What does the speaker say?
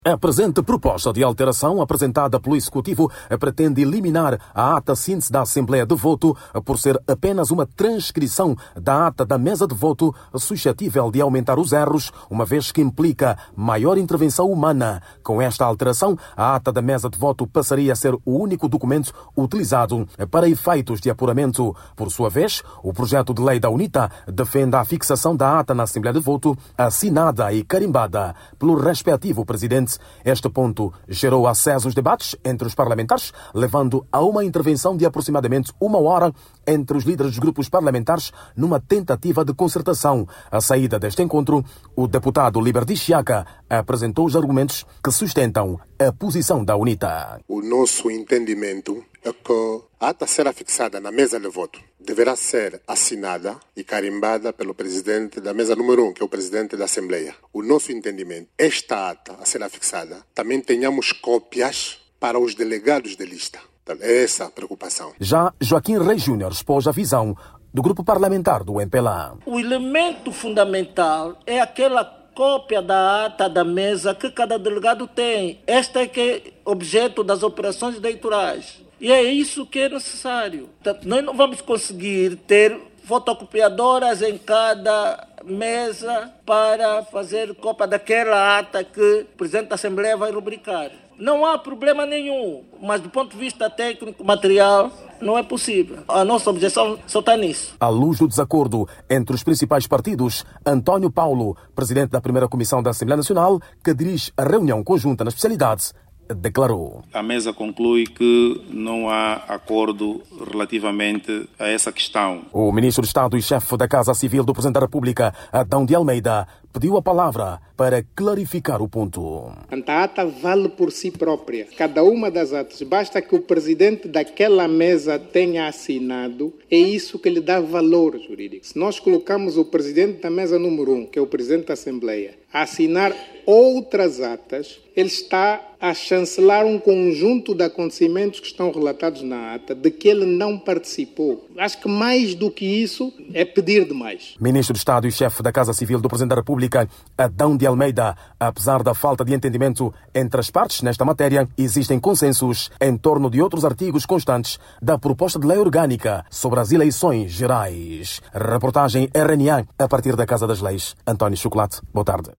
A presente proposta de alteração apresentada pelo Executivo pretende eliminar a ata síntese da Assembleia de Voto por ser apenas uma transcrição da ata da mesa de voto suscetível de aumentar os erros, uma vez que implica maior intervenção humana. Com esta alteração, a ata da mesa de voto passaria a ser o único documento utilizado para efeitos de apuramento. Por sua vez, o projeto de lei da UNITA defende a fixação da ata na Assembleia de Voto assinada e carimbada pelo respectivo presidente. Este ponto gerou acesos debates entre os parlamentares, levando a uma intervenção de aproximadamente 1 hora entre os líderes dos grupos parlamentares numa tentativa de concertação. À saída deste encontro, o deputado Liberty Chiaka apresentou os argumentos que sustentam a posição da UNITA. O nosso entendimento é que a ata será fixada na mesa de voto. Deverá ser assinada e carimbada pelo presidente da mesa número 1, que é o presidente da Assembleia. O nosso entendimento, esta ata a ser fixada, também tenhamos cópias para os delegados de lista. Então, é essa a preocupação. Já Joaquim Reis Júnior expôs a visão do grupo parlamentar do MPLA. O elemento fundamental é aquela cópia da ata da mesa que cada delegado tem. Esta é que é objeto das operações eleitorais. E é isso que é necessário. Portanto, nós não vamos conseguir ter fotocopiadoras em cada mesa para fazer cópia daquela ata que o presidente da Assembleia vai rubricar. Não há problema nenhum, mas do ponto de vista técnico, material, não é possível. A nossa objeção só está nisso. À luz do desacordo entre os principais partidos, António Paulo, presidente da primeira comissão da Assembleia Nacional, que dirige a reunião conjunta na especialidade, declarou: a mesa conclui que não há acordo relativamente a essa questão. O ministro de Estado e chefe da Casa Civil do Presidente da República, Adão de Almeida, pediu a palavra para clarificar o ponto. A ata vale por si própria. Cada uma das atas, basta que o presidente daquela mesa tenha assinado, é isso que lhe dá valor jurídico. Se nós colocamos o presidente da mesa número 1, que é o presidente da Assembleia, a assinar outras atas, ele está a chancelar um conjunto de acontecimentos que estão relatados na ata, de que ele não participou. Acho que mais do que isso é pedir demais. Ministro de Estado e chefe da Casa Civil do Presidente da República, Adão de Almeida, apesar da falta de entendimento entre as partes nesta matéria, existem consensos em torno de outros artigos constantes da proposta de lei orgânica sobre as eleições gerais. Reportagem RNA a partir da Casa das Leis. António Chocolate, boa tarde.